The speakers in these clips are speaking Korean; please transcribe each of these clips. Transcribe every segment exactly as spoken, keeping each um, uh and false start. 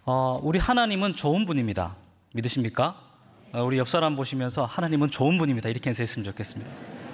어, 우리 하나님은 좋은 분입니다. 믿으십니까? 어, 우리 옆 사람 보시면서 하나님은 좋은 분입니다. 이렇게 인사했으면 좋겠습니다.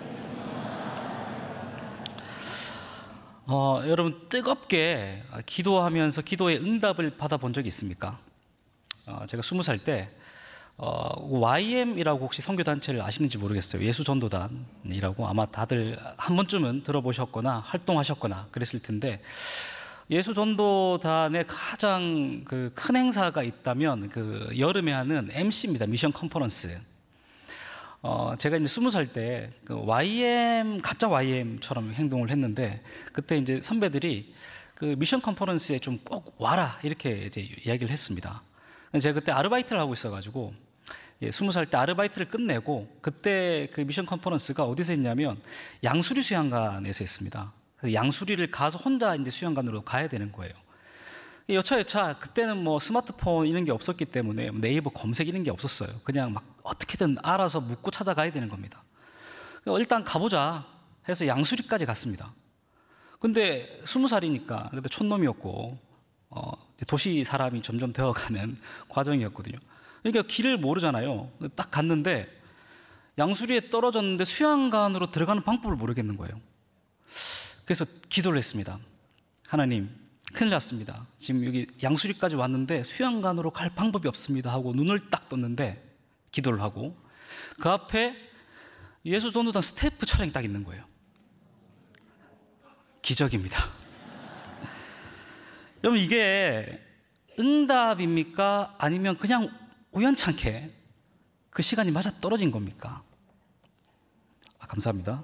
어, 여러분 뜨겁게 기도하면서 기도의 응답을 받아본 적이 있습니까? 어, 제가 스무 살 때 어, 와이엠이라고 혹시 선교단체를 아시는지 모르겠어요. 예수전도단이라고 아마 다들 한 번쯤은 들어보셨거나 활동하셨거나 그랬을 텐데, 예수전도단의 가장 그 큰 행사가 있다면 그 여름에 하는 엠씨입니다. 미션 컨퍼런스. 어, 제가 이제 스무 살 때 그 와이엠, 가짜 와이엠처럼 행동을 했는데, 그때 이제 선배들이 그 미션 컨퍼런스에 좀 꼭 와라 이렇게 이제 이야기를 했습니다. 제가 그때 아르바이트를 하고 있어가지고, 예, 스무 살 때 아르바이트를 끝내고, 그때 그 미션 컨퍼런스가 어디서 했냐면 양수리 수양관에서 했습니다. 그래서 양수리를 가서 혼자 이제 수양관으로 가야 되는 거예요. 여차여차 그때는 뭐 스마트폰 이런 게 없었기 때문에 네이버 검색 이런 게 없었어요. 그냥 막 어떻게든 알아서 묻고 찾아가야 되는 겁니다. 일단 가보자 해서 양수리까지 갔습니다. 근데 스무 살이니까 그때 촌놈이었고 어, 도시 사람이 점점 되어가는 과정이었거든요. 그러니까 길을 모르잖아요. 딱 갔는데 양수리에 떨어졌는데 수양관으로 들어가는 방법을 모르겠는 거예요. 그래서 기도를 했습니다. 하나님, 큰일 났습니다. 지금 여기 양수리까지 왔는데 수양관으로 갈 방법이 없습니다 하고 눈을 딱 떴는데, 기도를 하고 그 앞에 예수전도단 스태프 차량이 딱 있는 거예요. 기적입니다. 여러분, 이게 응답입니까? 아니면 그냥 우연찮게 그 시간이 맞아 떨어진 겁니까? 아, 감사합니다.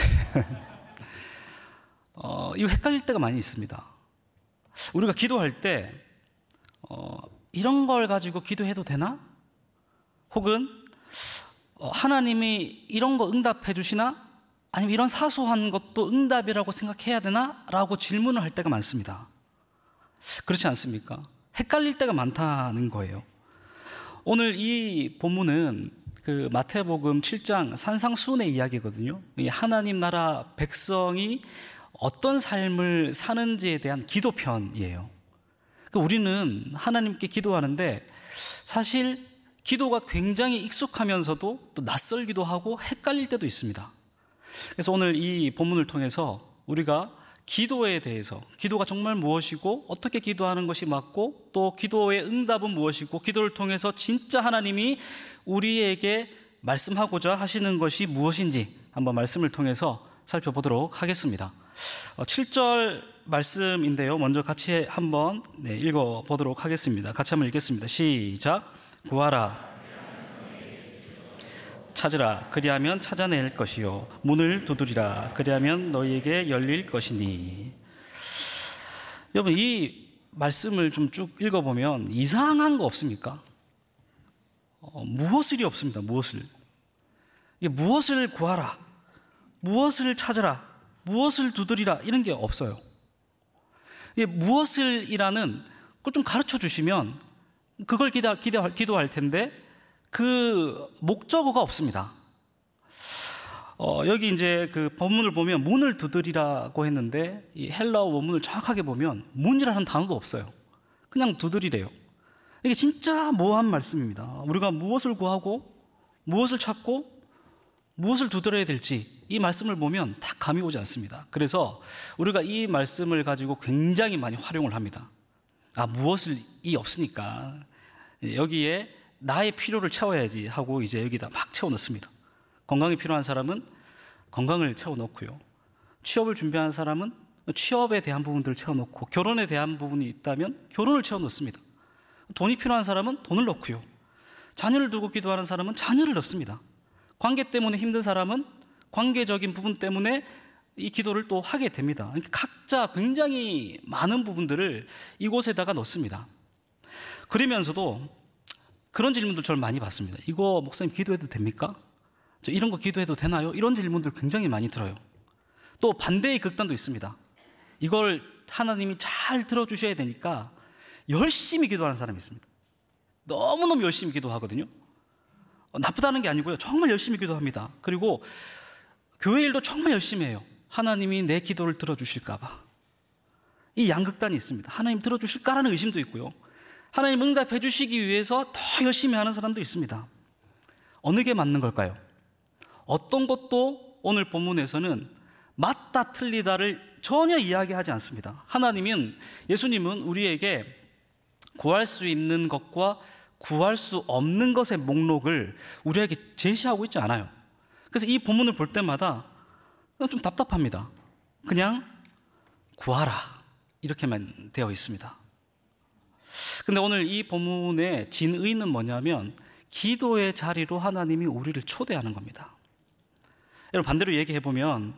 어, 이거 헷갈릴 때가 많이 있습니다. 우리가 기도할 때 어, 이런 걸 가지고 기도해도 되나? 혹은 어, 하나님이 이런 거 응답해 주시나? 아니면 이런 사소한 것도 응답이라고 생각해야 되나? 라고 질문을 할 때가 많습니다. 그렇지 않습니까? 헷갈릴 때가 많다는 거예요. 오늘 이 본문은 그 마태복음 칠 장 산상수훈의 이야기거든요. 이 하나님 나라 백성이 어떤 삶을 사는지에 대한 기도편이에요. 그러니까 우리는 하나님께 기도하는데 사실 기도가 굉장히 익숙하면서도 또 낯설기도 하고 헷갈릴 때도 있습니다. 그래서 오늘 이 본문을 통해서 우리가 기도에 대해서, 기도가 정말 무엇이고 어떻게 기도하는 것이 맞고 또 기도의 응답은 무엇이고 기도를 통해서 진짜 하나님이 우리에게 말씀하고자 하시는 것이 무엇인지 한번 말씀을 통해서 살펴보도록 하겠습니다. 칠 절 말씀인데요, 먼저 같이 한번 네, 읽어보도록 하겠습니다. 같이 한번 읽겠습니다. 시작. 구하라, 찾으라, 그리하면 찾아낼 것이요, 문을 두드리라, 그리하면 너희에게 열릴 것이니. 여러분, 이 말씀을 좀 쭉 읽어보면 이상한 거 없습니까? 어, 무엇을이 없습니다. 무엇을 이게 무엇을 구하라, 무엇을 찾으라, 무엇을 두드리라 이런 게 없어요. 이게 무엇을이라는 걸 좀 가르쳐 주시면 그걸 기도, 기도, 기도할 텐데 그 목적어가 없습니다. 어, 여기 이제 그 본문을 보면 문을 두드리라고 했는데 이 헬라어 원문을 정확하게 보면 문이라는 단어도 없어요. 그냥 두드리래요. 이게 진짜 모호한 말씀입니다. 우리가 무엇을 구하고 무엇을 찾고 무엇을 두드려야 될지 이 말씀을 보면 다 감이 오지 않습니다. 그래서 우리가 이 말씀을 가지고 굉장히 많이 활용을 합니다. 아, 무엇을이 없으니까 여기에 나의 필요를 채워야지 하고 이제 여기다 막 채워넣습니다. 건강이 필요한 사람은 건강을 채워넣고요, 취업을 준비하는 사람은 취업에 대한 부분들을 채워넣고, 결혼에 대한 부분이 있다면 결혼을 채워넣습니다. 돈이 필요한 사람은 돈을 넣고요, 자녀를 두고 기도하는 사람은 자녀를 넣습니다. 관계 때문에 힘든 사람은 관계적인 부분 때문에 이 기도를 또 하게 됩니다. 각자 굉장히 많은 부분들을 이곳에다가 넣습니다. 그러면서도 그런 질문들 저를 많이 받습니다. 이거 목사님 기도해도 됩니까? 저 이런 거 기도해도 되나요? 이런 질문들 굉장히 많이 들어요. 또 반대의 극단도 있습니다. 이걸 하나님이 잘 들어주셔야 되니까 열심히 기도하는 사람이 있습니다. 너무너무 열심히 기도하거든요. 나쁘다는 게 아니고요, 정말 열심히 기도합니다. 그리고 교회 일도 정말 열심히 해요. 하나님이 내 기도를 들어주실까 봐. 이 양극단이 있습니다. 하나님 들어주실까라는 의심도 있고요, 하나님 응답해 주시기 위해서 더 열심히 하는 사람도 있습니다. 어느 게 맞는 걸까요? 어떤 것도 오늘 본문에서는 맞다 틀리다를 전혀 이야기하지 않습니다. 하나님은, 예수님은 우리에게 구할 수 있는 것과 구할 수 없는 것의 목록을 우리에게 제시하고 있지 않아요. 그래서 이 본문을 볼 때마다 좀 답답합니다. 그냥 구하라 이렇게만 되어 있습니다. 근데 오늘 이 본문의 진의는 뭐냐면 기도의 자리로 하나님이 우리를 초대하는 겁니다. 여러분, 반대로 얘기해 보면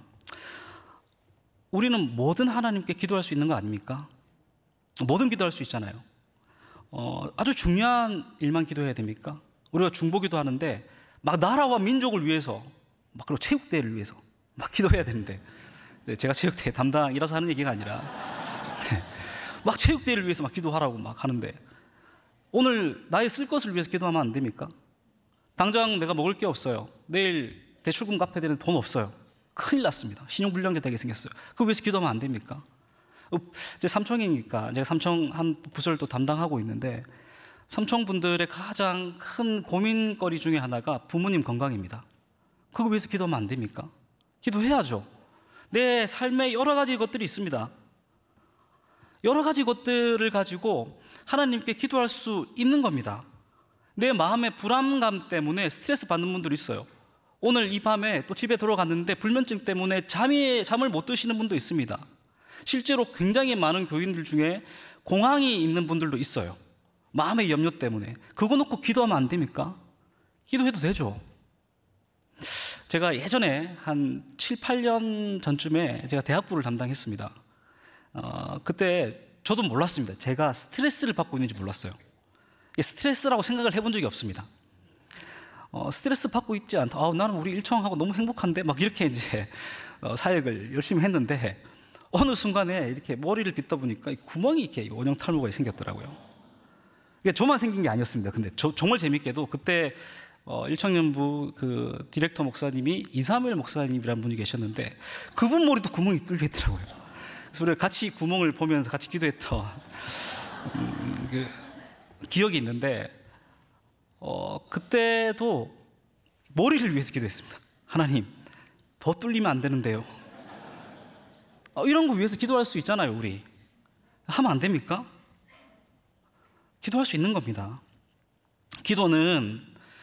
우리는 뭐든 하나님께 기도할 수 있는 거 아닙니까? 뭐든 기도할 수 있잖아요. 어, 아주 중요한 일만 기도해야 됩니까? 우리가 중보기도 하는데 막 나라와 민족을 위해서, 막 그리고 체육대회를 위해서 막 기도해야 되는데, 제가 체육대회 담당이라서 하는 얘기가 아니라 막 체육대회를 위해서 막 기도하라고 막 하는데, 오늘 나의 쓸 것을 위해서 기도하면 안 됩니까? 당장 내가 먹을 게 없어요. 내일 대출금 갚아야 되는 돈 없어요. 큰일 났습니다. 신용불량자 되게 생겼어요. 그거 위해서 기도하면 안 됩니까? 제 삼청이니까 제가 삼청 한 부서를 또 담당하고 있는데, 삼청분들의 가장 큰 고민거리 중에 하나가 부모님 건강입니다. 그거 위해서 기도하면 안 됩니까? 기도해야죠. 내 삶에 여러 가지 것들이 있습니다. 여러 가지 것들을 가지고 하나님께 기도할 수 있는 겁니다. 내 마음의 불안감 때문에 스트레스 받는 분들이 있어요. 오늘 이 밤에 또 집에 돌아갔는데 불면증 때문에 잠이, 잠을 못 드시는 분도 있습니다. 실제로 굉장히 많은 교인들 중에 공황이 있는 분들도 있어요. 마음의 염려 때문에. 그거 놓고 기도하면 안 됩니까? 기도해도 되죠. 제가 예전에 한 칠, 팔 년 전쯤에 제가 대학부를 담당했습니다. 어, 그때 저도 몰랐습니다. 제가 스트레스를 받고 있는지 몰랐어요. 스트레스라고 생각을 해본 적이 없습니다. 어, 스트레스 받고 있지 않다. 아, 나는 우리 일청하고 너무 행복한데? 막 이렇게 이제 어, 사역을 열심히 했는데, 어느 순간에 이렇게 머리를 빗다 보니까 구멍이 이렇게 원형 탈모가 생겼더라고요. 이게 저만 생긴 게 아니었습니다. 근데 저, 정말 재밌게도 그때 어, 일청년부 그 디렉터 목사님이 이사무엘 목사님이라는 분이 계셨는데, 그분 머리도 구멍이 뚫려 있더라고요. 그래서 우리가 같이 구멍을 보면서 같이 기도했던 음, 그 기억이 있는데, 어, 그때도 머리를 위해서 기도했습니다. 하나님, 더 뚫리면 안 되는데요. 어, 이런 거 위해서 기도할 수 있잖아요. 우리 하면 안 됩니까? 기도할 수 있는 겁니다. 기도는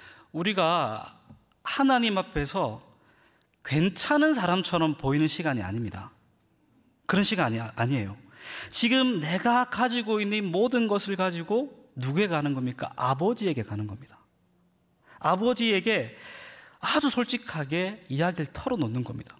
우리가 하나님 앞에서 괜찮은 사람처럼 보이는 시간이 아닙니다. 그런 시간이 아니에요. 지금 내가 가지고 있는 모든 것을 가지고 누구에게 가는 겁니까? 아버지에게 가는 겁니다. 아버지에게 아주 솔직하게 이야기를 털어놓는 겁니다.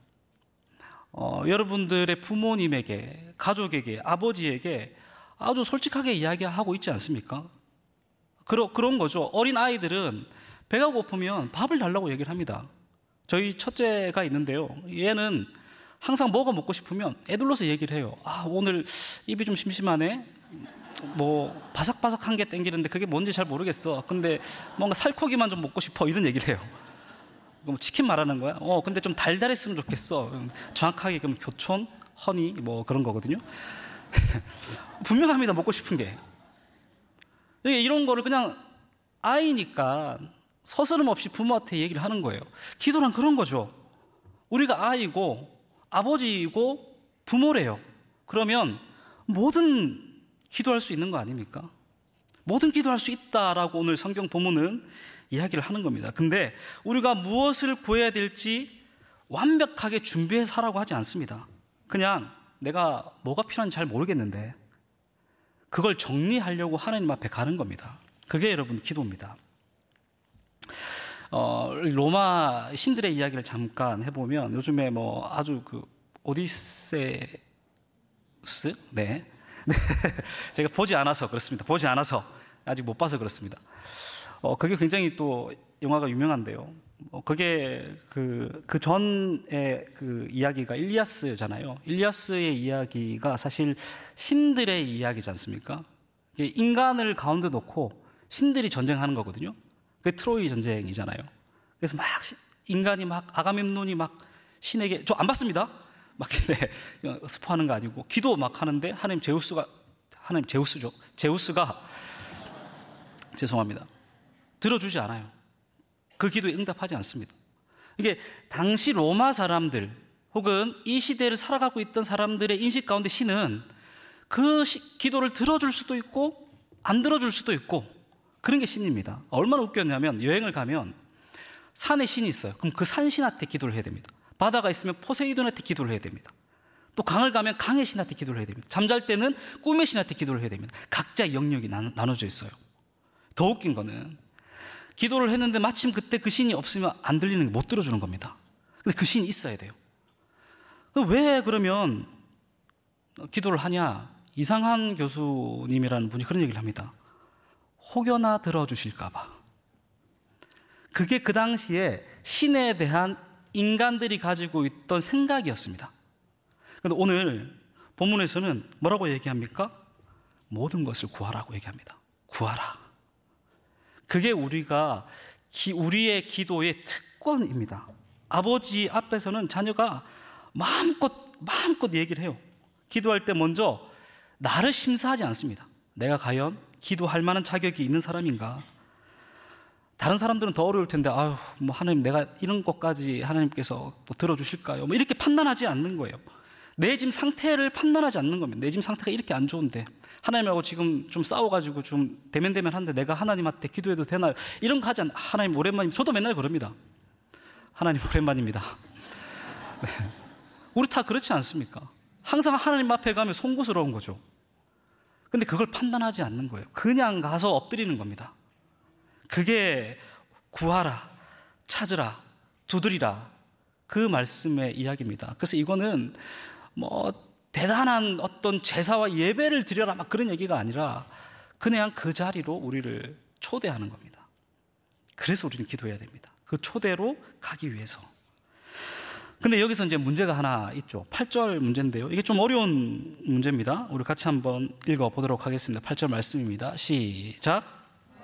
어, 여러분들의 부모님에게, 가족에게, 아버지에게 아주 솔직하게 이야기하고 있지 않습니까? 그러, 그런 거죠. 어린 아이들은 배가 고프면 밥을 달라고 얘기를 합니다. 저희 첫째가 있는데요. 얘는 항상 뭐가 먹고 싶으면 애들러서 얘기를 해요. 아, 오늘 입이 좀 심심하네. 뭐 바삭바삭한 게 땡기는데 그게 뭔지 잘 모르겠어. 근데 뭔가 살코기만 좀 먹고 싶어. 이런 얘기를 해요. 그럼 치킨 말하는 거야? 어, 근데 좀 달달했으면 좋겠어. 정확하게 그럼 교촌, 허니 뭐 그런 거거든요. 분명합니다. 먹고 싶은 게. 이런 거를 그냥 아이니까 서스름 없이 부모한테 얘기를 하는 거예요. 기도란 그런 거죠. 우리가 아이고 아버지이고 부모래요. 그러면 뭐든 기도할 수 있는 거 아닙니까? 뭐든 기도할 수 있다라고 오늘 성경 본문은 이야기를 하는 겁니다. 근데 우리가 무엇을 구해야 될지 완벽하게 준비해서 하라고 하지 않습니다. 그냥 내가 뭐가 필요한지 잘 모르겠는데 그걸 정리하려고 하나님 앞에 가는 겁니다. 그게 여러분 기도입니다. 어, 로마 신들의 이야기를 잠깐 해보면 요즘에 뭐 아주 그 오디세우스? 네. 제가 보지 않아서 그렇습니다. 보지 않아서 아직 못 봐서 그렇습니다. 어, 그게 굉장히 또 영화가 유명한데요. 어, 그게 그, 그 전에 그 이야기가 일리아스잖아요. 일리아스의 이야기가 사실 신들의 이야기지 않습니까? 인간을 가운데 놓고 신들이 전쟁하는 거거든요. 그게 트로이 전쟁이잖아요. 그래서 막 인간이 막 아가멤논이 막 신에게, 저 안 봤습니다. 막 네, 스포하는 거 아니고 기도 막 하는데 하나님 제우스가, 하나님 제우스죠. 제우스가 죄송합니다. 들어주지 않아요. 그 기도에 응답하지 않습니다. 이게 당시 로마 사람들 혹은 이 시대를 살아가고 있던 사람들의 인식 가운데 신은 그 시, 기도를 들어줄 수도 있고 안 들어줄 수도 있고 그런 게 신입니다. 얼마나 웃겼냐면 여행을 가면 산에 신이 있어요. 그럼 그 산신한테 기도를 해야 됩니다. 바다가 있으면 포세이돈한테 기도를 해야 됩니다. 또 강을 가면 강의 신한테 기도를 해야 됩니다. 잠잘 때는 꿈의 신한테 기도를 해야 됩니다. 각자 영역이 나눠져 있어요. 더 웃긴 거는 기도를 했는데 마침 그때 그 신이 없으면 안 들리는 게 못 들어주는 겁니다. 근데 그 신이 있어야 돼요. 왜 그러면 기도를 하냐? 이상한 교수님이라는 분이 그런 얘기를 합니다. 혹여나 들어주실까 봐. 그게 그 당시에 신에 대한 인간들이 가지고 있던 생각이었습니다. 그런데 오늘 본문에서는 뭐라고 얘기합니까? 모든 것을 구하라고 얘기합니다. 구하라. 그게 우리가 기, 우리의 기도의 특권입니다. 아버지 앞에서는 자녀가 마음껏 마음껏 얘기를 해요. 기도할 때 먼저 나를 심사하지 않습니다. 내가 과연 기도할 만한 자격이 있는 사람인가? 다른 사람들은 더 어려울 텐데, 아유, 뭐 하나님 내가 이런 것까지 하나님께서 또 들어주실까요? 뭐 이렇게 판단하지 않는 거예요. 내 지금 상태를 판단하지 않는 겁니다. 내 지금 상태가 이렇게 안 좋은데 하나님하고 지금 좀 싸워가지고 좀 대면대면한데 내가 하나님한테 기도해도 되나요? 이런 거 하지 않. 하나님 오랜만입니다. 저도 맨날 그럽니다. 하나님 오랜만입니다. 네. 우리 다 그렇지 않습니까? 항상 하나님 앞에 가면 송구스러운 거죠. 근데 그걸 판단하지 않는 거예요. 그냥 가서 엎드리는 겁니다. 그게 구하라, 찾으라, 두드리라 그 말씀의 이야기입니다. 그래서 이거는 뭐 대단한 어떤 제사와 예배를 드려라 막 그런 얘기가 아니라 그냥 그 자리로 우리를 초대하는 겁니다. 그래서 우리는 기도해야 됩니다. 그 초대로 가기 위해서. 근데 여기서 이제 문제가 하나 있죠. 팔 절 문제인데요. 이게 좀 어려운 문제입니다. 우리 같이 한번 읽어보도록 하겠습니다. 팔 절 말씀입니다. 시작.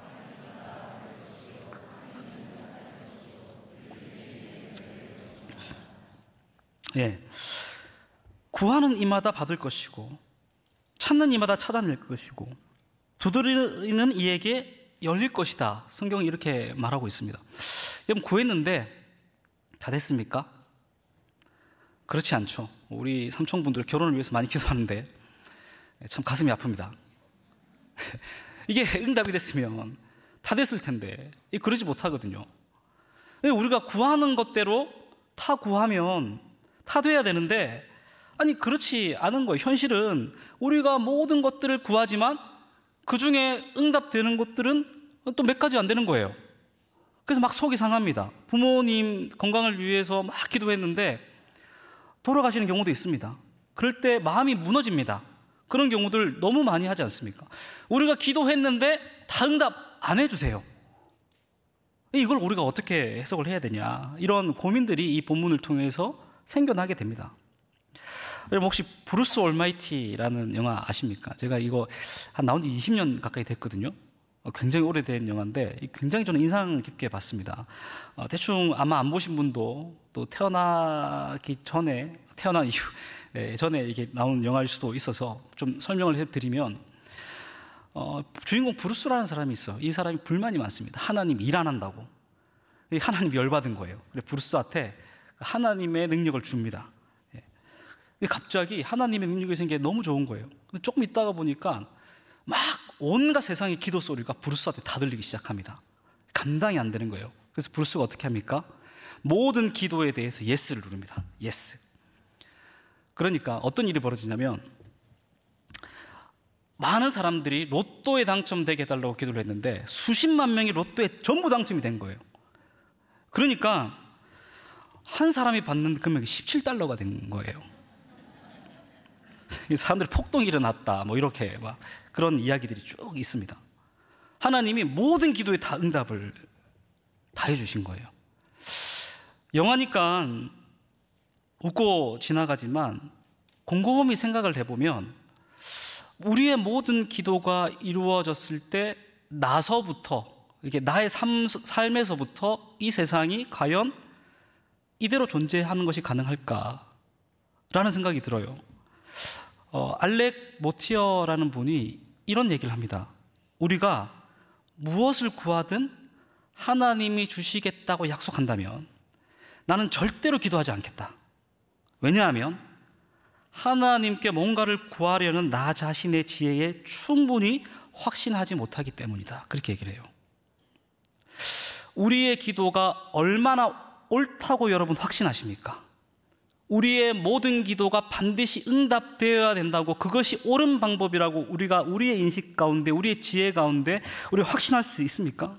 예. 구하는 이마다 받을 것이고 찾는 이마다 찾아낼 것이고 두드리는 이에게 열릴 것이다. 성경이 이렇게 말하고 있습니다. 여러분 구했는데 다 됐습니까? 그렇지 않죠. 우리 삼촌분들 결혼을 위해서 많이 기도하는데 참 가슴이 아픕니다. 이게 응답이 됐으면 다 됐을 텐데 그러지 못하거든요. 우리가 구하는 것대로 다 구하면 다 돼야 되는데 아니 그렇지 않은 거예요. 현실은 우리가 모든 것들을 구하지만 그 중에 응답되는 것들은 또 몇 가지 안 되는 거예요. 그래서 막 속이 상합니다. 부모님 건강을 위해서 막 기도했는데 돌아가시는 경우도 있습니다. 그럴 때 마음이 무너집니다. 그런 경우들 너무 많이 하지 않습니까? 우리가 기도했는데 다 응답 안 해주세요. 이걸 우리가 어떻게 해석을 해야 되냐, 이런 고민들이 이 본문을 통해서 생겨나게 됩니다. 여러분 혹시 브루스 올마이티라는 영화 아십니까? 제가 이거 한 나온 지 이십 년 가까이 됐거든요. 굉장히 오래된 영화인데 굉장히 저는 인상 깊게 봤습니다. 어, 대충 아마 안 보신 분도 또 태어나기 전에 태어난 이후 네, 전에 이게 나온 영화일 수도 있어서 좀 설명을 해드리면 어, 주인공 브루스라는 사람이 있어요. 이 사람이 불만이 많습니다. 하나님 일 안 한다고. 하나님 열받은 거예요. 그래서 브루스한테 하나님의 능력을 줍니다. 예. 근데 갑자기 하나님의 능력이 생기게 너무 좋은 거예요. 근데 조금 있다가 보니까 막 온갖 세상의 기도 소리가 브루스한테 다 들리기 시작합니다. 감당이 안 되는 거예요. 그래서 브루스가 어떻게 합니까? 모든 기도에 대해서 예스를 누릅니다. 예스. 그러니까 어떤 일이 벌어지냐면 많은 사람들이 로또에 당첨되게 해달라고 기도를 했는데 수십만 명이 로또에 전부 당첨이 된 거예요. 그러니까 한 사람이 받는 금액이 십칠 달러가 된 거예요. 사람들이 폭동이 일어났다 뭐 이렇게 막 그런 이야기들이 쭉 있습니다. 하나님이 모든 기도에 다 응답을 다 해주신 거예요. 영화니까 웃고 지나가지만 곰곰이 생각을 해보면 우리의 모든 기도가 이루어졌을 때 나서부터 이게 나의 삶, 삶에서부터 이 세상이 과연 이대로 존재하는 것이 가능할까라는 생각이 들어요. 어, 알렉 모티어라는 분이 이런 얘기를 합니다. 우리가 무엇을 구하든 하나님이 주시겠다고 약속한다면 나는 절대로 기도하지 않겠다. 왜냐하면 하나님께 뭔가를 구하려는 나 자신의 지혜에 충분히 확신하지 못하기 때문이다. 그렇게 얘기를 해요. 우리의 기도가 얼마나 옳다고 여러분 확신하십니까? 우리의 모든 기도가 반드시 응답되어야 된다고, 그것이 옳은 방법이라고 우리가 우리의 인식 가운데, 우리의 지혜 가운데 우리 확신할 수 있습니까?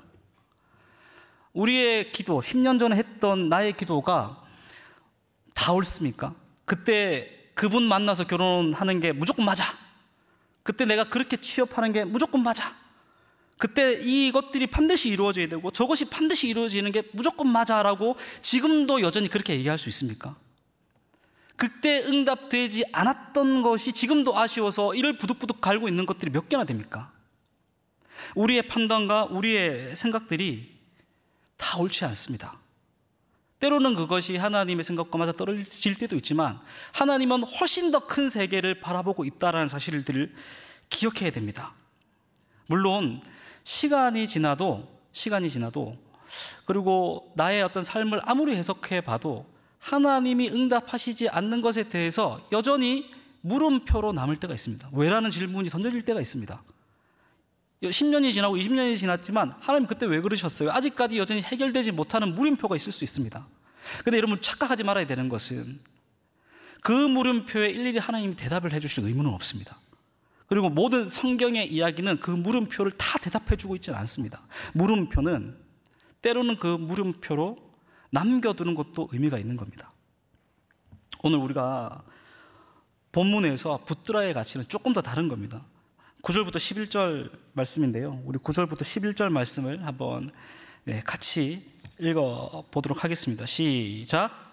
우리의 기도, 십 년 전에 했던 나의 기도가 다 옳습니까? 그때 그분 만나서 결혼하는 게 무조건 맞아. 그때 내가 그렇게 취업하는 게 무조건 맞아. 그때 이것들이 반드시 이루어져야 되고 저것이 반드시 이루어지는 게 무조건 맞아라고 지금도 여전히 그렇게 얘기할 수 있습니까? 그때 응답되지 않았던 것이 지금도 아쉬워서 이를 부득부득 갈고 있는 것들이 몇 개나 됩니까? 우리의 판단과 우리의 생각들이 다 옳지 않습니다. 때로는 그것이 하나님의 생각과 맞아 떨어질 때도 있지만 하나님은 훨씬 더 큰 세계를 바라보고 있다는 사실을 기억해야 됩니다. 물론 시간이 지나도 시간이 지나도 그리고 나의 어떤 삶을 아무리 해석해 봐도 하나님이 응답하시지 않는 것에 대해서 여전히 물음표로 남을 때가 있습니다. 왜라는 질문이 던져질 때가 있습니다. 십 년이 지나고 이십 년이 지났지만 하나님 그때 왜 그러셨어요? 아직까지 여전히 해결되지 못하는 물음표가 있을 수 있습니다. 그런데 여러분 착각하지 말아야 되는 것은 그 물음표에 일일이 하나님이 대답을 해주실 의무는 없습니다. 그리고 모든 성경의 이야기는 그 물음표를 다 대답해주고 있지는 않습니다. 물음표는 때로는 그 물음표로 남겨두는 것도 의미가 있는 겁니다. 오늘 우리가 본문에서 붙들어야 가치는 조금 더 다른 겁니다. 구 절부터 십일 절 말씀인데요. 우리 구 절부터 십일 절 말씀을 한번 네, 같이 읽어보도록 하겠습니다. 시작.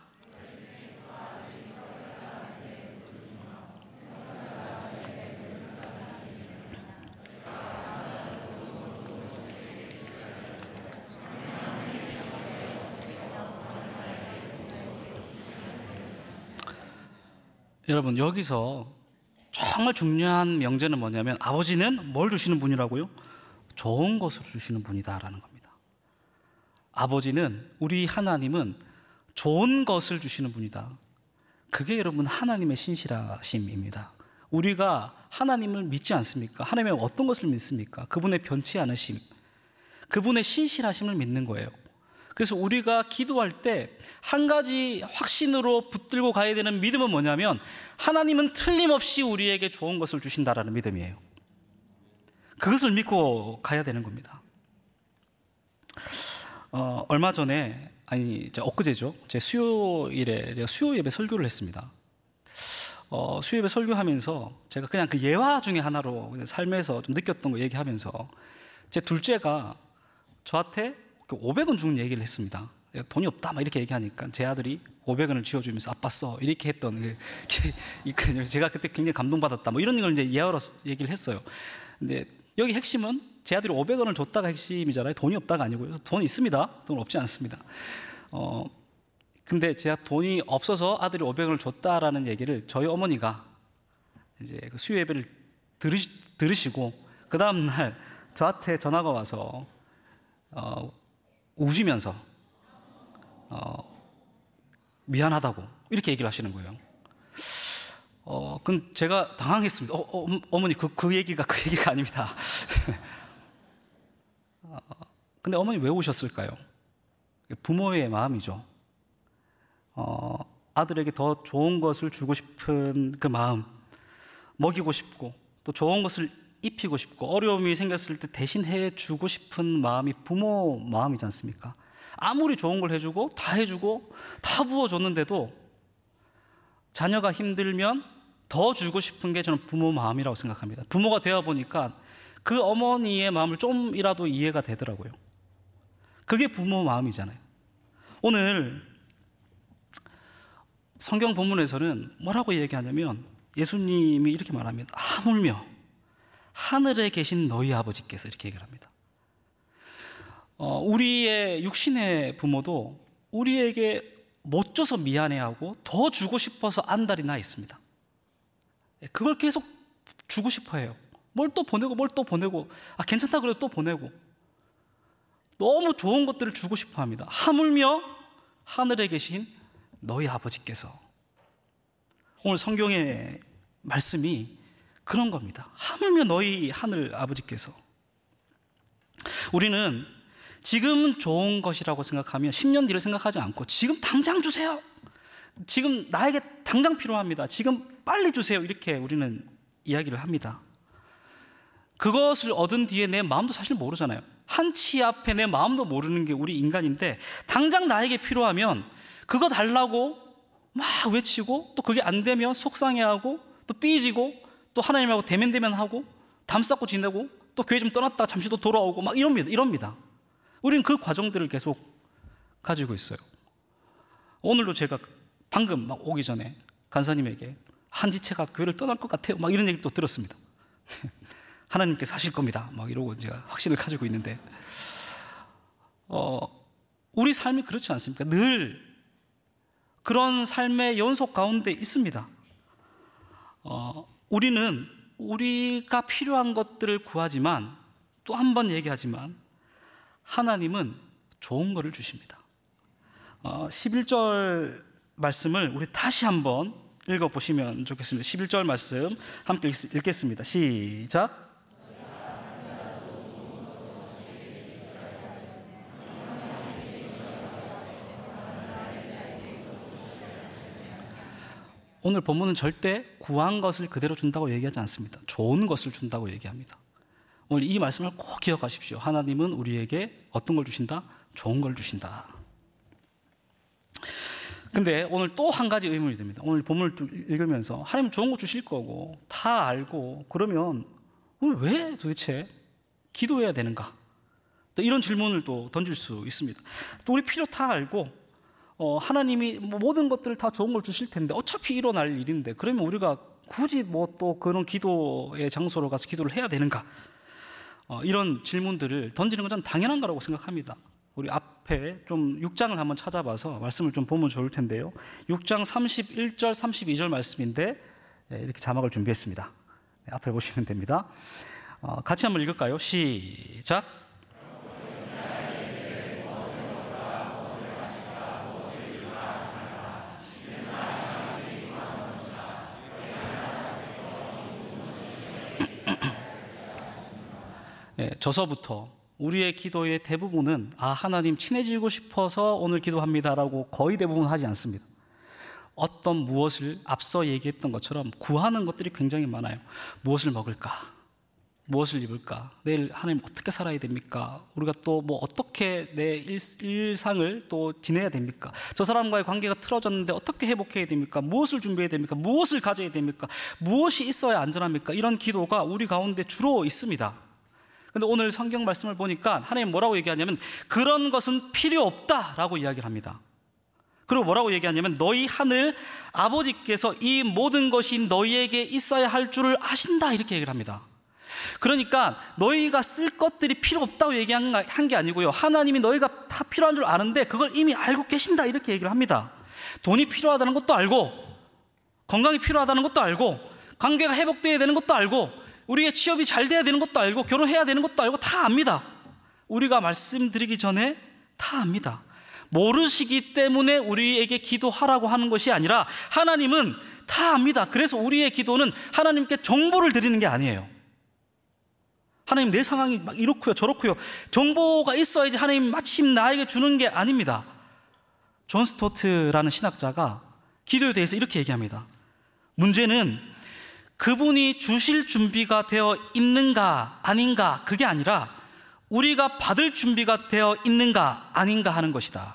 여러분, 여기서 정말 중요한 명제는 뭐냐면 아버지는 뭘 주시는 분이라고요? 좋은 것을 주시는 분이다라는 겁니다. 아버지는, 우리 하나님은 좋은 것을 주시는 분이다. 그게 여러분 하나님의 신실하심입니다. 우리가 하나님을 믿지 않습니까? 하나님의 어떤 것을 믿습니까? 그분의 변치 않으심, 그분의 신실하심을 믿는 거예요. 그래서 우리가 기도할 때 한 가지 확신으로 붙들고 가야 되는 믿음은 뭐냐면 하나님은 틀림없이 우리에게 좋은 것을 주신다라는 믿음이에요. 그것을 믿고 가야 되는 겁니다. 어, 얼마 전에, 아니 엊그제죠, 제 수요일에 제가 수요 예배 설교를 했습니다. 어, 수요 예배 설교하면서 제가 그냥 그 예화 중에 하나로 삶에서 좀 느꼈던 거 얘기하면서 제 둘째가 저한테 오백 원 주는 얘기를 했습니다. 돈이 없다 막 이렇게 얘기하니까 제 아들이 오백 원을 쥐어주면서 아빠 써 이렇게 했던 그, 제가 그때 굉장히 감동받았다 뭐 이런 걸 이제 예화로 얘기를 했어요. 근데 여기 핵심은 제 아들이 오백 원을 줬다가 핵심이잖아요. 돈이 없다가 아니고요. 돈 있습니다. 돈 없지 않습니다. 어, 근데 제가 돈이 없어서 아들이 오백 원을 줬다라는 얘기를 저희 어머니가 이제 그 수요 예배를 들으시, 들으시고 그 다음 날 저한테 전화가 와서 어, 우시면서 어, 미안하다고 이렇게 얘기를 하시는 거예요. 어, 그럼 제가 당황했습니다. 어, 어, 어머니 그, 그 얘기가 그 얘기가 아닙니다. 어, 근데 어머니 왜 오셨을까요? 부모의 마음이죠. 어, 아들에게 더 좋은 것을 주고 싶은 그 마음, 먹이고 싶고 또 좋은 것을 입히고 싶고 어려움이 생겼을 때 대신 해주고 싶은 마음이 부모 마음이지 않습니까? 아무리 좋은 걸 해주고 다 해주고 다 부어줬는데도 자녀가 힘들면 더 주고 싶은 게 저는 부모 마음이라고 생각합니다. 부모가 되어 보니까 그 어머니의 마음을 좀이라도 이해가 되더라고요. 그게 부모 마음이잖아요. 오늘 성경 본문에서는 뭐라고 얘기하냐면 예수님이 이렇게 말합니다. 하물며 하늘에 계신 너희 아버지께서 이렇게 얘기를 합니다. 어, 우리의 육신의 부모도 우리에게 못 줘서 미안해하고 더 주고 싶어서 안달이 나 있습니다. 그걸 계속 주고 싶어 해요. 뭘 또 보내고 뭘 또 보내고 아 괜찮다 그래도 또 보내고 너무 좋은 것들을 주고 싶어 합니다. 하물며 하늘에 계신 너희 아버지께서. 오늘 성경의 말씀이 그런 겁니다. 하물며 너희 하늘 아버지께서. 우리는 지금 좋은 것이라고 생각하면 십 년 뒤를 생각하지 않고 지금 당장 주세요. 지금 나에게 당장 필요합니다. 지금 빨리 주세요. 이렇게 우리는 이야기를 합니다. 그것을 얻은 뒤에 내 마음도 사실 모르잖아요. 한치 앞에 내 마음도 모르는 게 우리 인간인데, 당장 나에게 필요하면 그거 달라고 막 외치고, 또 그게 안 되면 속상해하고, 또 삐지고, 또 하나님하고 대면대면하고 담 쌓고 지내고, 또 교회 좀 떠났다가 잠시 또 돌아오고 막 이럽니다. 이럽니다. 우리는 그 과정들을 계속 가지고 있어요. 오늘도 제가 방금 막 오기 전에 간사님에게 한지체가 교회를 떠날 것 같아요. 막 이런 얘기 또 들었습니다. 하나님께서 하실 겁니다. 막 이러고 제가 확신을 가지고 있는데, 어, 우리 삶이 그렇지 않습니까? 늘 그런 삶의 연속 가운데 있습니다. 어, 우리는 우리가 필요한 것들을 구하지만, 또 한 번 얘기하지만 하나님은 좋은 것을 주십니다. 어, 십일 절 말씀을 우리 다시 한번 읽어보시면 좋겠습니다. 십일 절 말씀 함께 읽겠습니다. 시작. 오늘 본문은 절대 구한 것을 그대로 준다고 얘기하지 않습니다. 좋은 것을 준다고 얘기합니다. 오늘 이 말씀을 꼭 기억하십시오. 하나님은 우리에게 어떤 걸 주신다? 좋은 걸 주신다. 근데 오늘 또 한 가지 의문이 됩니다. 오늘 본문을 읽으면서 하나님 좋은 거 주실 거고 다 알고, 그러면 오늘 왜 도대체 기도해야 되는가? 또 이런 질문을 또 던질 수 있습니다. 또 우리 필요 다 알고, 어, 하나님이 뭐 모든 것들을 다 좋은 걸 주실 텐데 어차피 일어날 일인데, 그러면 우리가 굳이 뭐 또 그런 기도의 장소로 가서 기도를 해야 되는가? 어, 이런 질문들을 던지는 건 저는 당연한 거라고 생각합니다. 우리 앞에 좀 육 장을 한번 찾아봐서 말씀을 좀 보면 좋을 텐데요. 육 장 삼십일 절 삼십이 절 말씀인데, 네, 이렇게 자막을 준비했습니다. 네, 앞에 보시면 됩니다. 어, 같이 한번 읽을까요? 시작. 네, 저서부터 우리의 기도의 대부분은 아 하나님 친해지고 싶어서 오늘 기도합니다라고 거의 대부분 하지 않습니다. 어떤 무엇을 앞서 얘기했던 것처럼 구하는 것들이 굉장히 많아요. 무엇을 먹을까? 무엇을 입을까? 내일 하나님 어떻게 살아야 됩니까? 우리가 또 뭐 어떻게 내 일, 일상을 또 지내야 됩니까? 저 사람과의 관계가 틀어졌는데 어떻게 회복해야 됩니까? 무엇을 준비해야 됩니까? 무엇을 가져야 됩니까? 무엇이 있어야 안전합니까? 이런 기도가 우리 가운데 주로 있습니다. 근데 오늘 성경 말씀을 보니까 하나님 뭐라고 얘기하냐면 그런 것은 필요 없다라고 이야기를 합니다. 그리고 뭐라고 얘기하냐면 너희 하늘 아버지께서 이 모든 것이 너희에게 있어야 할 줄을 아신다, 이렇게 얘기를 합니다. 그러니까 너희가 쓸 것들이 필요 없다고 얘기한 게 아니고요, 하나님이 너희가 다 필요한 줄 아는데 그걸 이미 알고 계신다, 이렇게 얘기를 합니다. 돈이 필요하다는 것도 알고, 건강이 필요하다는 것도 알고, 관계가 회복되어야 되는 것도 알고, 우리의 취업이 잘 돼야 되는 것도 알고, 결혼해야 되는 것도 알고, 다 압니다. 우리가 말씀드리기 전에 다 압니다. 모르시기 때문에 우리에게 기도하라고 하는 것이 아니라 하나님은 다 압니다. 그래서 우리의 기도는 하나님께 정보를 드리는 게 아니에요. 하나님 내 상황이 막 이렇고요 저렇고요, 정보가 있어야지 하나님 마침 나에게 주는 게 아닙니다. 존 스토트라는 신학자가 기도에 대해서 이렇게 얘기합니다. 문제는 그분이 주실 준비가 되어 있는가 아닌가, 그게 아니라 우리가 받을 준비가 되어 있는가 아닌가 하는 것이다.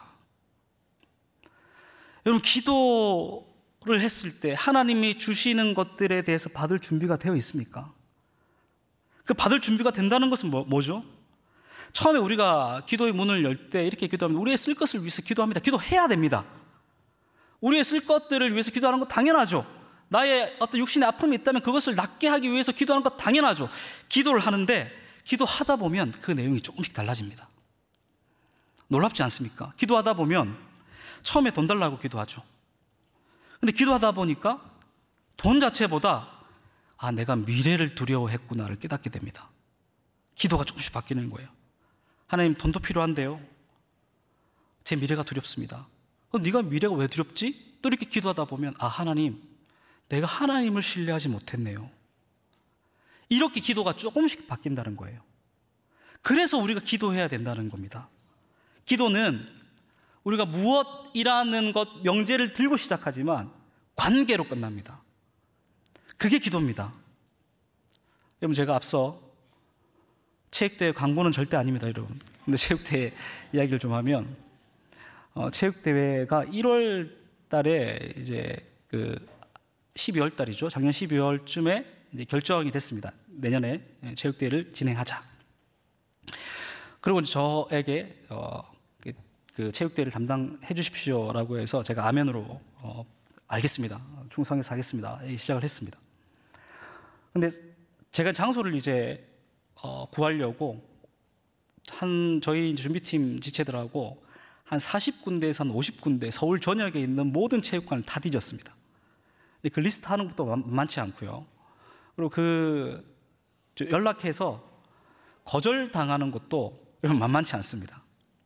여러분, 기도를 했을 때 하나님이 주시는 것들에 대해서 받을 준비가 되어 있습니까? 그 받을 준비가 된다는 것은 뭐, 뭐죠? 처음에 우리가 기도의 문을 열 때 이렇게 기도합니다. 우리의 쓸 것을 위해서 기도합니다. 기도해야 됩니다. 우리의 쓸 것들을 위해서 기도하는 건 당연하죠. 나의 어떤 육신의 아픔이 있다면 그것을 낫게 하기 위해서 기도하는 것 당연하죠. 기도를 하는데 기도하다 보면 그 내용이 조금씩 달라집니다. 놀랍지 않습니까? 기도하다 보면 처음에 돈 달라고 기도하죠. 근데 기도하다 보니까 돈 자체보다 아, 내가 미래를 두려워했구나를 깨닫게 됩니다. 기도가 조금씩 바뀌는 거예요. 하나님 돈도 필요한데요. 제 미래가 두렵습니다. 그럼 네가 미래가 왜 두렵지? 또 이렇게 기도하다 보면 아 하나님 내가 하나님을 신뢰하지 못했네요. 이렇게 기도가 조금씩 바뀐다는 거예요. 그래서 우리가 기도해야 된다는 겁니다. 기도는 우리가 무엇이라는 것 명제를 들고 시작하지만 관계로 끝납니다. 그게 기도입니다. 여러분 제가 앞서 체육대회 광고는 절대 아닙니다, 여러분. 근데 체육대회 이야기를 좀 하면 어, 체육대회가 일월 달에 이제 그 십이월 달이죠. 작년 십이월쯤에 이제 결정이 됐습니다. 내년에 체육대회를 진행하자. 그리고 저에게 어, 그, 그 체육대회를 담당해 주십시오라고 해서 제가 아멘으로 어, 알겠습니다. 충성해서 하겠습니다. 시작을 했습니다. 근데 제가 장소를 이제 어, 구하려고 한 저희 준비팀 지체들하고 한 사십 군데에서 한 오십 군데 서울 전역에 있는 모든 체육관을 다 뒤졌습니다. 그 리스트 하는 것도 만만치 않고요. 그리고 그 연락해서 거절당하는 것도 만만치 않습니다.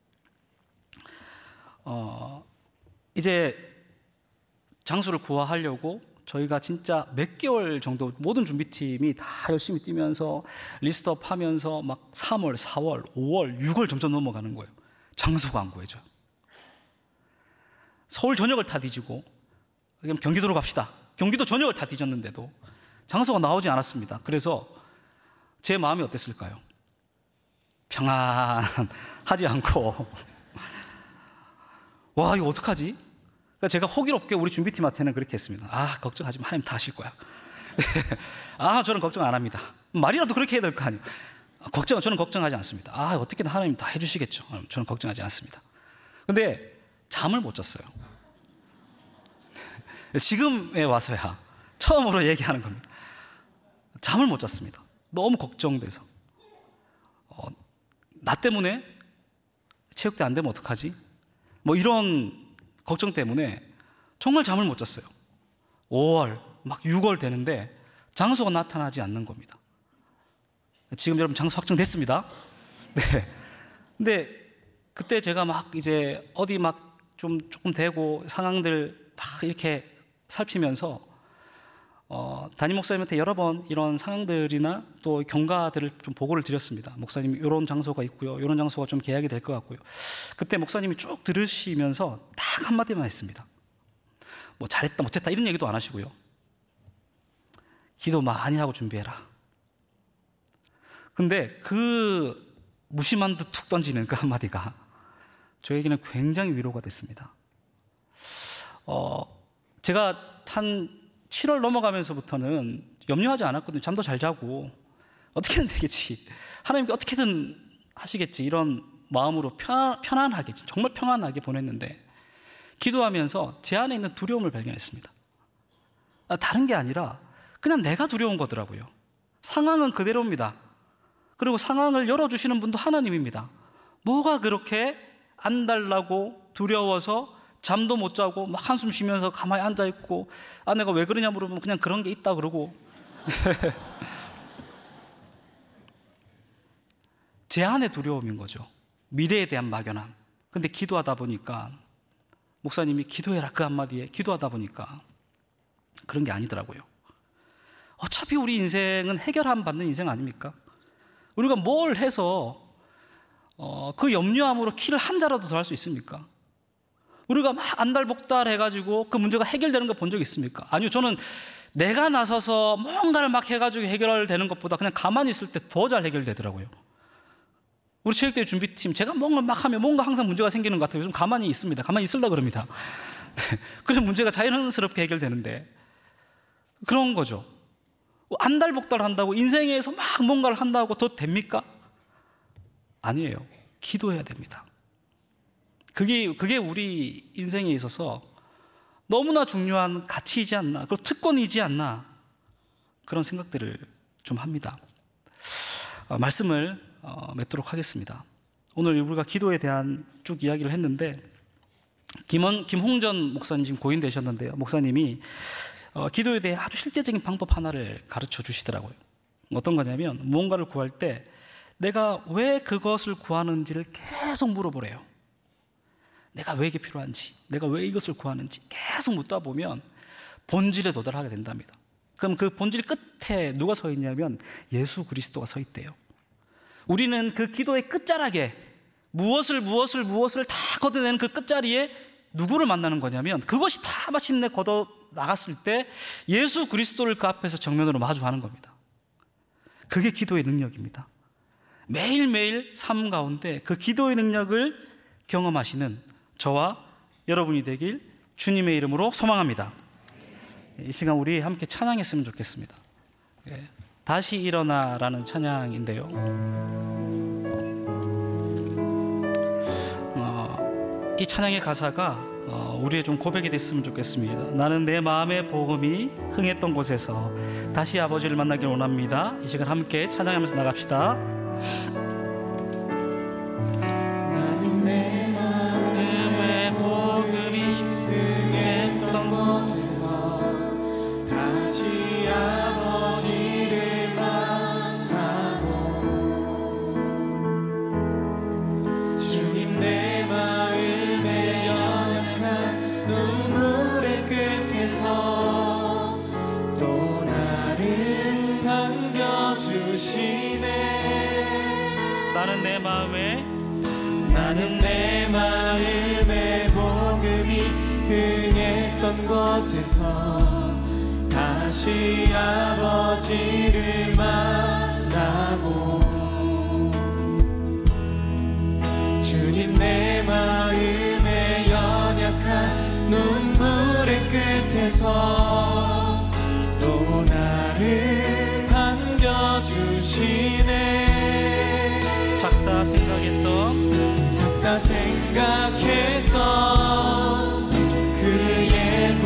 어, 이제 장소를 구하려고 저희가 진짜 몇 개월 정도 모든 준비팀이 다 열심히 뛰면서 리스트업 하면서 막 삼월, 사월, 오월, 유월 점점 넘어가는 거예요. 장소가 안 구해져요. 서울 전역을 다 뒤지고 그럼 경기도로 갑시다. 경기도 전역을 다 뒤졌는데도 장소가 나오지 않았습니다. 그래서 제 마음이 어땠을까요? 평안하지 않고 와 이거 어떡하지? 그러니까 제가 호기롭게 우리 준비팀한테는 그렇게 했습니다. 아 걱정하지 마, 하나님 다 하실 거야. 아 저는 걱정 안 합니다. 말이라도 그렇게 해야 될 거 아니에요. 걱정, 저는 걱정하지 않습니다. 아 어떻게든 하나님 다 해주시겠죠. 저는 걱정하지 않습니다. 근데 잠을 못 잤어요. 지금에 와서야 처음으로 얘기하는 겁니다. 잠을 못 잤습니다. 너무 걱정돼서 어, 나 때문에 체육대 안 되면 어떡하지? 뭐 이런 걱정 때문에 정말 잠을 못 잤어요. 오월, 막 유월 되는데 장소가 나타나지 않는 겁니다. 지금 여러분 장소 확정됐습니다. 네. 근데 그때 제가 막 이제 어디 막 좀 조금 되고 상황들 막 이렇게 살피면서 어, 담임 목사님한테 여러 번 이런 상황들이나 또 경과들을 좀 보고를 드렸습니다. 목사님 이런 장소가 있고요, 이런 장소가 좀 계약이 될 것 같고요. 그때 목사님이 쭉 들으시면서 딱 한마디만 했습니다. 뭐 잘했다 못했다 이런 얘기도 안 하시고요. 기도 많이 하고 준비해라. 근데 그 무심한 듯 툭 던지는 그 한마디가 저에게는 굉장히 위로가 됐습니다. 어, 제가 한 칠월 넘어가면서부터는 염려하지 않았거든요. 잠도 잘 자고 어떻게든 되겠지, 하나님께 어떻게든 하시겠지, 이런 마음으로 편, 편안하게 정말 평안하게 보냈는데 기도하면서 제 안에 있는 두려움을 발견했습니다. 아, 다른 게 아니라 그냥 내가 두려운 거더라고요. 상황은 그대로입니다. 그리고 상황을 열어주시는 분도 하나님입니다. 뭐가 그렇게 안달나고 두려워서 잠도 못 자고 막 한숨 쉬면서 가만히 앉아있고 아내가 왜 그러냐 물어보면 그냥 그런 게 있다 그러고 제 안의 두려움인 거죠. 미래에 대한 막연함. 근데 기도하다 보니까 목사님이 기도해라 그 한마디에 기도하다 보니까 그런 게 아니더라고요. 어차피 우리 인생은 해결함 받는 인생 아닙니까? 우리가 뭘 해서 어, 그 염려함으로 키를 한 자라도 더 할 수 있습니까? 우리가 막 안달복달 해가지고 그 문제가 해결되는 거 본 적 있습니까? 아니요. 저는 내가 나서서 뭔가를 막 해가지고 해결되는 것보다 그냥 가만히 있을 때 더 잘 해결되더라고요. 우리 체육대회 준비팀 제가 뭔가 막 하면 뭔가 항상 문제가 생기는 것 같아요. 요즘 가만히 있습니다. 가만히 있으려고 그럽니다. 네. 그래서 문제가 자연스럽게 해결되는데 그런 거죠. 안달복달 한다고 인생에서 막 뭔가를 한다고 더 됩니까? 아니에요. 기도해야 됩니다. 그게, 그게 우리 인생에 있어서 너무나 중요한 가치이지 않나, 그리고 특권이지 않나, 그런 생각들을 좀 합니다. 어, 말씀을 어, 맺도록 하겠습니다. 오늘 우리가 기도에 대한 쭉 이야기를 했는데 김원, 김홍전 목사님 지금 고인 되셨는데요. 목사님이 어, 기도에 대해 아주 실제적인 방법 하나를 가르쳐 주시더라고요. 어떤 거냐면 무언가를 구할 때 내가 왜 그것을 구하는지를 계속 물어보래요. 내가 왜 이게 필요한지, 내가 왜 이것을 구하는지 계속 묻다 보면 본질에 도달하게 된답니다. 그럼 그 본질 끝에 누가 서 있냐면 예수 그리스도가 서 있대요. 우리는 그 기도의 끝자락에 무엇을 무엇을 무엇을 다 걷어내는 그 끝자리에 누구를 만나는 거냐면, 그것이 다 마침내 걷어 나갔을 때 예수 그리스도를 그 앞에서 정면으로 마주하는 겁니다. 그게 기도의 능력입니다. 매일매일 삶 가운데 그 기도의 능력을 경험하시는 저와 여러분이 되길 주님의 이름으로 소망합니다. 이 시간 우리 함께 찬양했으면 좋겠습니다. 다시 일어나라는 찬양인데요, 어, 이 찬양의 가사가 어, 우리의 좀 고백이 됐으면 좋겠습니다. 나는 내 마음의 복음이 흥했던 곳에서 다시 아버지를 만나길 원합니다. 이 시간 함께 찬양하면서 나갑시다. 나는 내 마음의 복음이 흥했던 곳에서 다시 아버지를 만나고, 주님 내 마음의 연약한 눈물의 끝에서 또 나를 반겨주시네. 나는 내 마음에 나는 내 마음의 복음이 흥했던 곳에서 다시 아버지를 만나고, 주님 내 마음의 연약한 눈물의 끝에서 또 나를 반겨주시네. 작다 생각했던 작다 생각했던 그의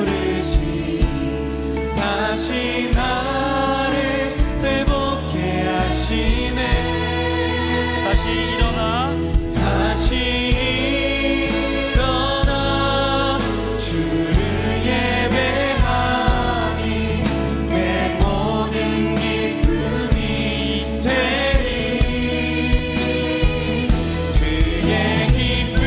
부르심 다시 나를 회복해 하시네. 다시 일어나 다시 일어나 주를 예배하니 내 모든 기쁨이 되리. 그의 기쁨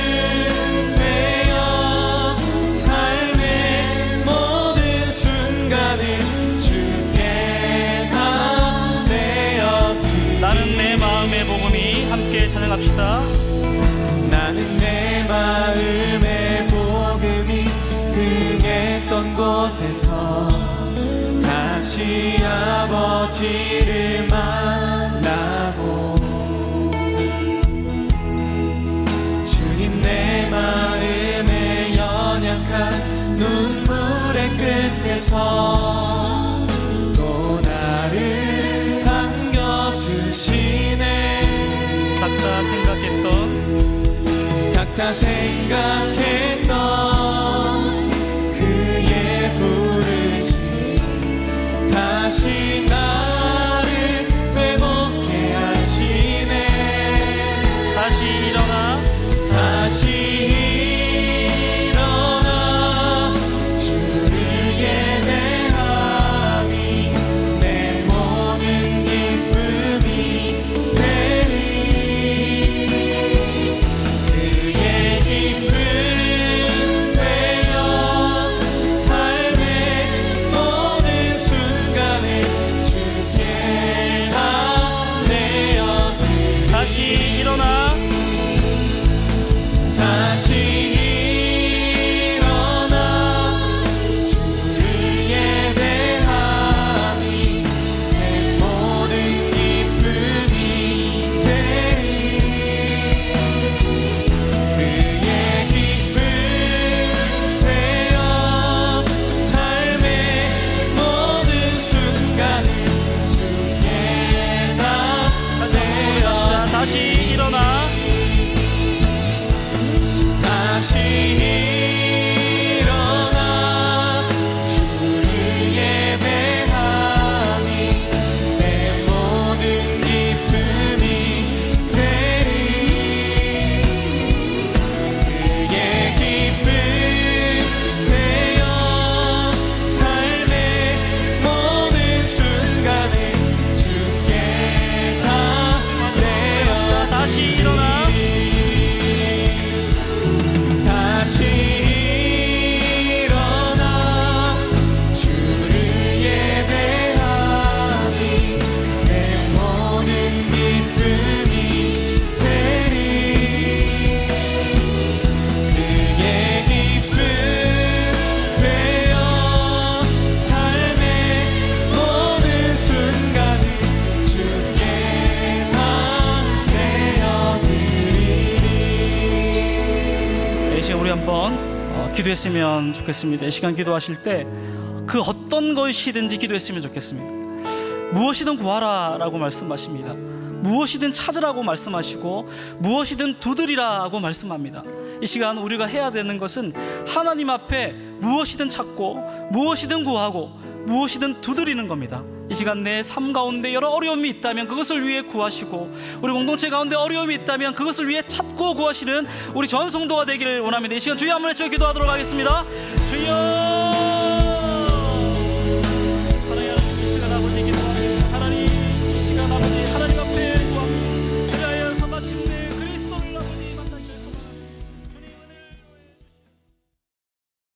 되어 삶의 모든 순간을 주께 다 내어드리. 나는 내 마음의 복음이 함께 찬양합시다. 나는 내 마음의 복음이 흥했던 곳에서 다시 아버지를 만나고, 주님 내 마음의 연약한 눈물의 끝에서 또 나를 반겨주시네. 작다 생각했던 작다 생각했던 그의 부르심 다시 나를 회복해 하시네. 다시 일어나 다시 일어나 주를 예배하니 내 모든 기쁨이 되리. 그의 기쁨 되어 삶의 모든 순간을 주께 다 내어드리. 다시 일어나 다시 일어나 주를 예배하니 내 모든 기쁨이 되리. 그의 기쁨 되어 삶의 모든 순간을 주께 다 내어드리. 다시 일어나 다시 일어나 주를 예배하니 내 모든 기쁨이 되리. 그의 기쁨 되어 삶의 모든 순간을 주께 다 다시 일어나 다시 일어나 주를 예배하니 내 모든 기쁨이 되리. 그의 기쁨 되어 삶의 모든 순간을 주께 다 내어드리리. 이 시간 우리 한번 어, 기도했으면 좋겠습니다. 이 시간 기도하실 때 그 어떤 것이든지 기도했으면 좋겠습니다. 무엇이든 구하라 라고 말씀하십니다. 무엇이든 찾으라고 말씀하시고 무엇이든 두드리라고 말씀합니다. 이 시간 우리가 해야 되는 것은 하나님 앞에 무엇이든 찾고 무엇이든 구하고 무엇이든 두드리는 겁니다. 이 시간 내 삶 가운데 여러 어려움이 있다면 그것을 위해 구하시고 우리 공동체 가운데 어려움이 있다면 그것을 위해 찾고 구하시는 우리 전 성도가 되기를 원합니다. 이 시간 주여 한번 외쳐 기도하도록 하겠습니다. 주여